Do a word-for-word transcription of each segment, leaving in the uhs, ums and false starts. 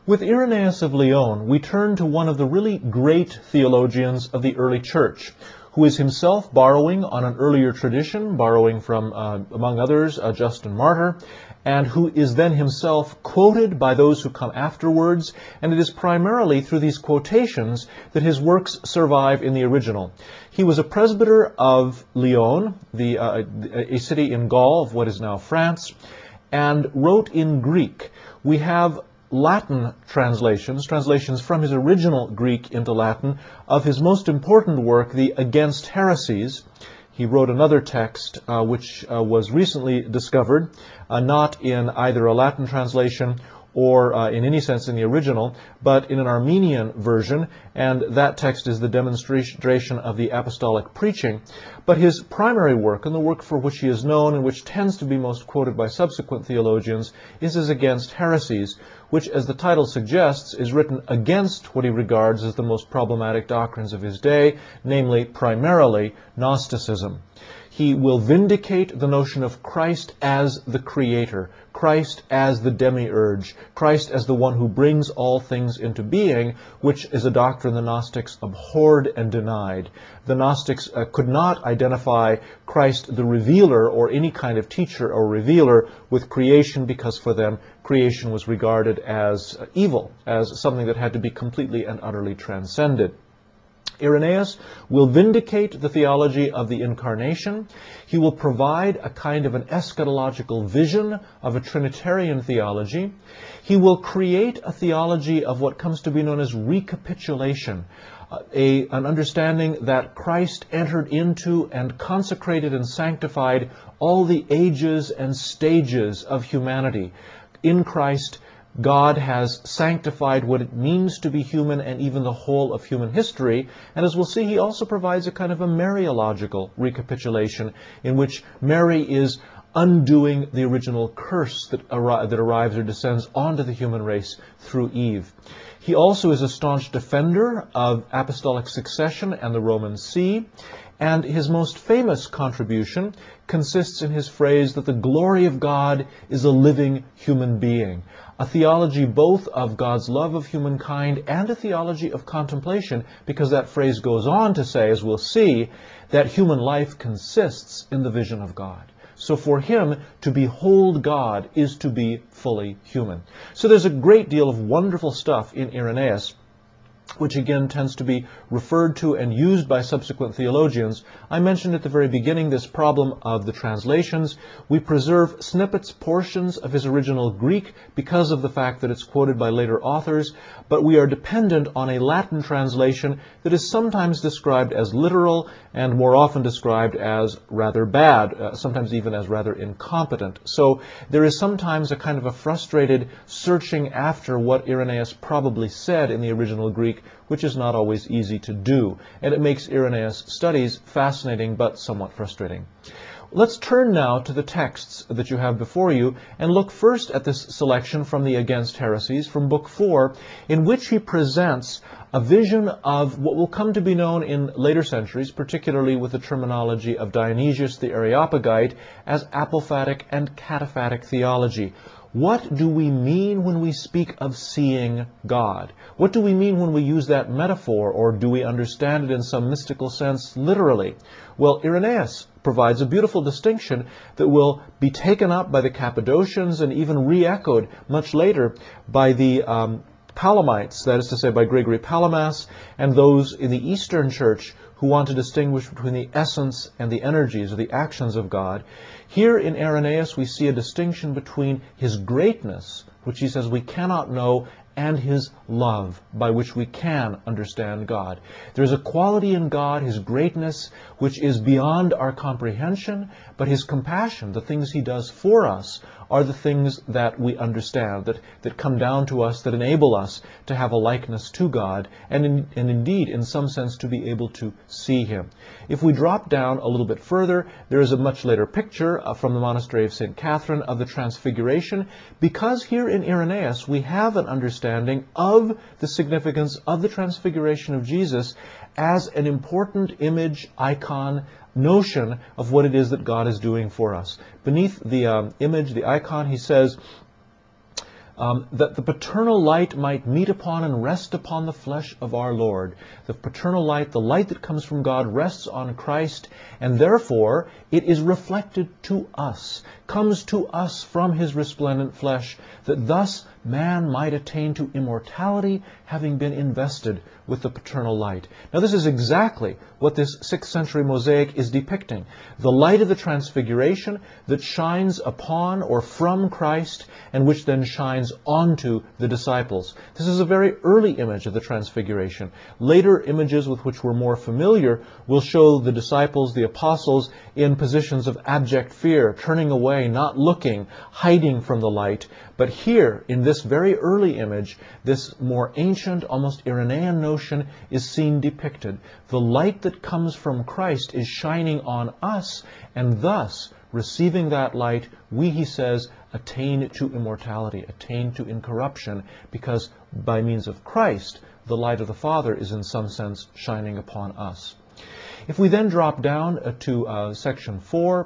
With Irenaeus of Lyon, we turn to one of the really great theologians of the early church, who is himself borrowing on an earlier tradition, borrowing from, uh, among others, uh, Justin Martyr, and who is then himself quoted by those who come afterwards, and it is primarily through these quotations that his works survive in the original. He was a presbyter of Lyon, the, uh, a city in Gaul of what is now France, and wrote in Greek. We have Latin translations, translations from his original Greek into Latin, of his most important work, the Against Heresies. He wrote another text uh, which uh, was recently discovered, uh, not in either a Latin translation or uh, in any sense in the original, but in an Armenian version, and that text is the demonstration of the apostolic preaching. But his primary work, and the work for which he is known and which tends to be most quoted by subsequent theologians, is his Against Heresies, which, as the title suggests, is written against what he regards as the most problematic doctrines of his day, namely, primarily, Gnosticism. He will vindicate the notion of Christ as the Creator, Christ as the demiurge, Christ as the one who brings all things into being, which is a doctrine the Gnostics abhorred and denied. The Gnostics uh, could not identify Christ the revealer or any kind of teacher or revealer with creation, because for them creation was regarded as uh, evil, as something that had to be completely and utterly transcended. Irenaeus will vindicate the theology of the Incarnation. He will provide a kind of an eschatological vision of a Trinitarian theology. He will create a theology of what comes to be known as recapitulation, uh, a, an understanding that Christ entered into and consecrated and sanctified all the ages and stages of humanity. In Christ, God has sanctified what it means to be human and even the whole of human history. And as we'll see, he also provides a kind of a Mariological recapitulation in which Mary is undoing the original curse that, arri that arrives or descends onto the human race through Eve. He also is a staunch defender of apostolic succession and the Roman See. And his most famous contribution consists in his phrase that the glory of God is a living human being, a theology both of God's love of humankind and a theology of contemplation, because that phrase goes on to say, as we'll see, that human life consists in the vision of God. So for him, to behold God is to be fully human. So there's a great deal of wonderful stuff in Irenaeus, which again tends to be referred to and used by subsequent theologians. I mentioned at the very beginning this problem of the translations. We preserve snippets, portions of his original Greek because of the fact that it's quoted by later authors, but we are dependent on a Latin translation that is sometimes described as literal and more often described as rather bad, uh, sometimes even as rather incompetent. So there is sometimes a kind of a frustrated searching after what Irenaeus probably said in the original Greek, which is not always easy to do. And it makes Irenaeus' studies fascinating but somewhat frustrating. Let's turn now to the texts that you have before you and look first at this selection from the Against Heresies from Book four, in which he presents a vision of what will come to be known in later centuries, particularly with the terminology of Dionysius the Areopagite, as apophatic and cataphatic theology. What do we mean when we speak of seeing God? What do we mean when we use that metaphor, or do we understand it in some mystical sense literally? Well, Irenaeus provides a beautiful distinction that will be taken up by the Cappadocians and even re-echoed much later by the um, Palamites, that is to say by Gregory Palamas and those in the Eastern Church who want to distinguish between the essence and the energies or the actions of God. Here in Irenaeus we see a distinction between his greatness, which he says we cannot know, and his love, by which we can understand God. There is a quality in God, his greatness, which is beyond our comprehension, but his compassion, the things he does for us, are the things that we understand, that, that come down to us, that enable us to have a likeness to God, and, in, and indeed, in some sense, to be able to see him. If we drop down a little bit further, there is a much later picture uh, from the monastery of Saint Catherine of the Transfiguration, because here in Irenaeus we have an understanding of the significance of the Transfiguration of Jesus as an important image, icon, notion of what it is that God is doing for us. Beneath the um, image, the icon, he says, um, that the paternal light might meet upon and rest upon the flesh of our Lord. The paternal light, the light that comes from God, rests on Christ, and therefore it is reflected to us, comes to us from his resplendent flesh, that thus man might attain to immortality, having been invested with the paternal light. Now this is exactly what this sixth century mosaic is depicting. The light of the Transfiguration that shines upon or from Christ, and which then shines onto the disciples. This is a very early image of the Transfiguration. Later images with which we're more familiar will show the disciples, the apostles, in positions of abject fear, turning away, not looking, hiding from the light. But here, in this very early image, this more ancient, almost Irenaean notion is seen depicted. The light that comes from Christ is shining on us, and thus, receiving that light, we, he says, attain to immortality, attain to incorruption, because by means of Christ, the light of the Father is in some sense shining upon us. If we then drop down uh, to uh, section four,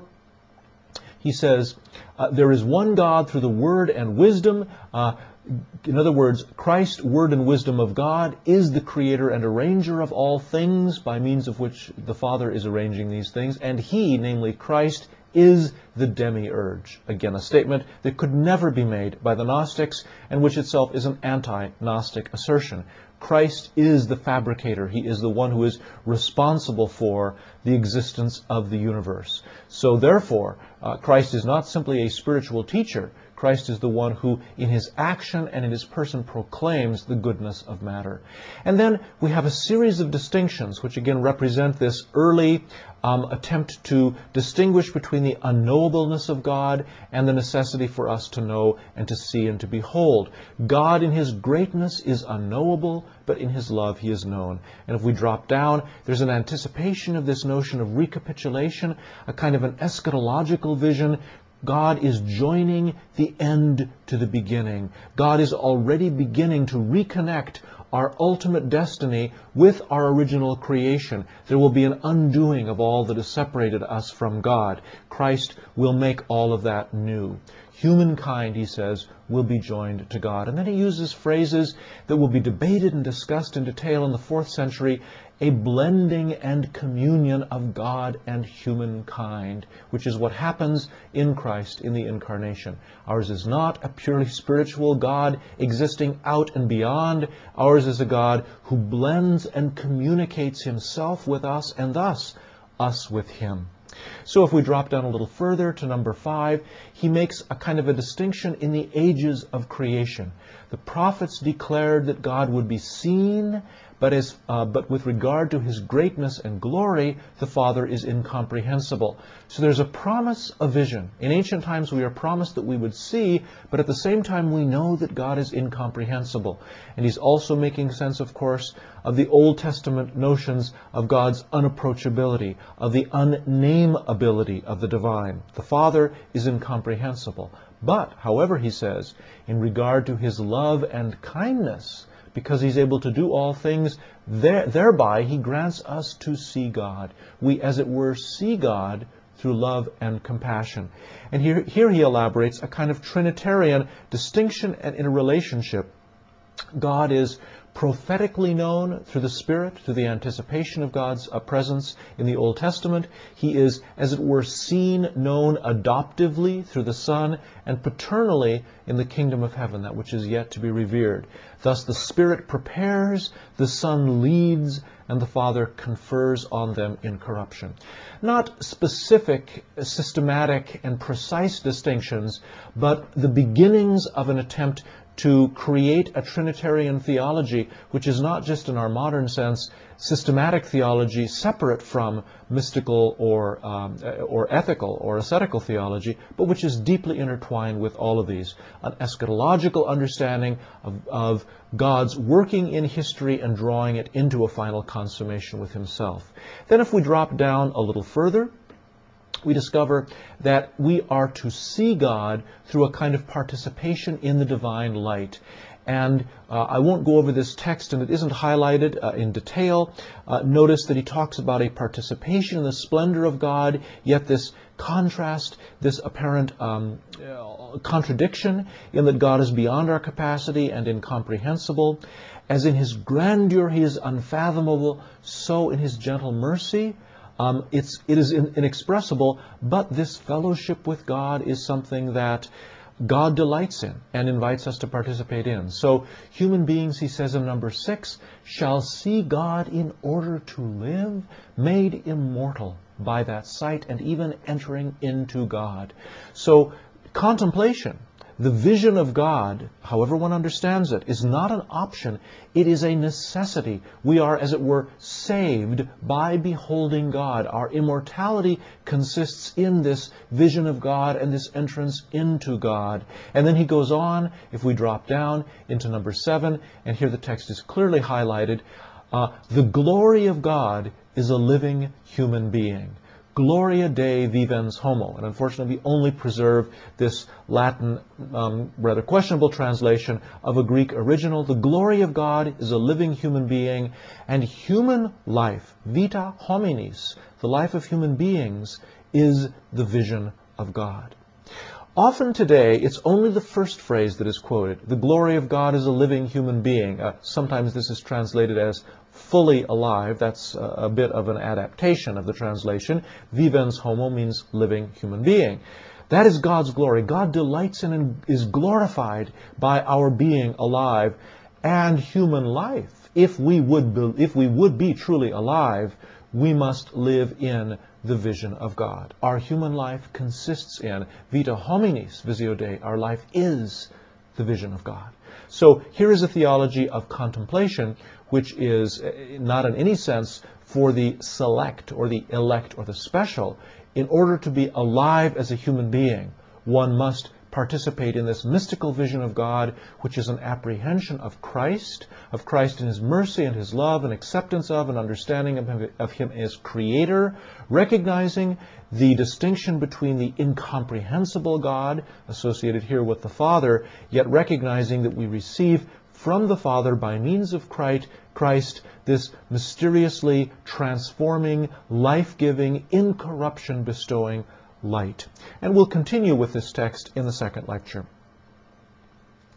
he says, uh, there is one God through the Word and wisdom. Uh, in other words, Christ, Word and wisdom of God, is the creator and arranger of all things, by means of which the Father is arranging these things. And he, namely Christ, is the demiurge. Again, a statement that could never be made by the Gnostics, and which itself is an anti-Gnostic assertion. Christ is the fabricator. He is the one who is responsible for the existence of the universe. So therefore, uh, Christ is not simply a spiritual teacher. Christ is the one who, in his action and in his person, proclaims the goodness of matter. And then we have a series of distinctions, which again represent this early um, attempt to distinguish between the unknowableness of God and the necessity for us to know and to see and to behold. God in his greatness is unknowable, but in his love he is known. And if we drop down, there's an anticipation of this notion of recapitulation, a kind of an eschatological vision. God is joining the end to the beginning. God is already beginning to reconnect our ultimate destiny with our original creation. There will be an undoing of all that has separated us from God. Christ will make all of that new. Humankind, he says, will be joined to God. And then he uses phrases that will be debated and discussed in detail in the fourth century, a blending and communion of God and humankind, which is what happens in Christ in the Incarnation. Ours is not a purely spiritual God existing out and beyond. Ours is a God who blends and communicates himself with us, and thus us with him. So if we drop down a little further to number five, he makes a kind of a distinction in the ages of creation. The prophets declared that God would be seen, but, as, uh, but with regard to his greatness and glory, the Father is incomprehensible. So there's a promise of vision. In ancient times we are promised that we would see, but at the same time we know that God is incomprehensible. And he's also making sense, of course, of the Old Testament notions of God's unapproachability, of the unnameability of the divine. The Father is incomprehensible. But, however, he says, in regard to his love and kindness, because he's able to do all things, there, thereby he grants us to see God. We, as it were, see God through love and compassion. And here, here he elaborates a kind of Trinitarian distinction and interrelationship. God is prophetically known through the Spirit, through the anticipation of God's uh, presence in the Old Testament. He is, as it were, seen, known adoptively through the Son, and paternally in the kingdom of heaven, that which is yet to be revered. Thus the Spirit prepares, the Son leads, and the Father confers on them incorruption. Not specific, systematic, and precise distinctions, but the beginnings of an attempt to create a Trinitarian theology, which is not just in our modern sense systematic theology separate from mystical or um, or ethical or ascetical theology, but which is deeply intertwined with all of these. An eschatological understanding of, of God's working in history and drawing it into a final consummation with himself. Then if we drop down a little further, we discover that we are to see God through a kind of participation in the divine light. And uh, I won't go over this text, and it isn't highlighted uh, in detail. Uh, notice that he talks about a participation in the splendor of God, yet this contrast, this apparent um, uh, contradiction in that God is beyond our capacity and incomprehensible. As in his grandeur he is unfathomable, so in his gentle mercy um, it's, it is in, inexpressible, but this fellowship with God is something that God delights in and invites us to participate in. So human beings, he says in number six, shall see God in order to live, made immortal by that sight and even entering into God. So contemplation, the vision of God, however one understands it, is not an option. It is a necessity. We are, as it were, saved by beholding God. Our immortality consists in this vision of God and this entrance into God. And then he goes on, if we drop down into number seven, and here the text is clearly highlighted, uh, the glory of God is a living human being. Gloria Dei vivens homo. And unfortunately, we only preserve this Latin, um, rather questionable translation of a Greek original. The glory of God is a living human being, and human life, vita hominis, the life of human beings, is the vision of God. Often today, it's only the first phrase that is quoted. The glory of God is a living human being. Uh, sometimes this is translated as fully alive. That's a, a bit of an adaptation of the translation. Vivens homo means living human being. That is God's glory. God delights in and is glorified by our being alive and human life. If we would be, if we would be truly alive, we must live in the vision of God. Our human life consists in vita hominis visio Dei. Our life is the vision of God. So here is a theology of contemplation, which is not in any sense for the select or the elect or the special. In order to be alive as a human being, one must participate in this mystical vision of God, which is an apprehension of Christ, of Christ in his mercy and his love and acceptance of and understanding of him, of him as creator, recognizing the distinction between the incomprehensible God associated here with the Father, yet recognizing that we receive from the Father by means of Christ, Christ this mysteriously transforming, life-giving, incorruption bestowing light. And we'll continue with this text in the second lecture.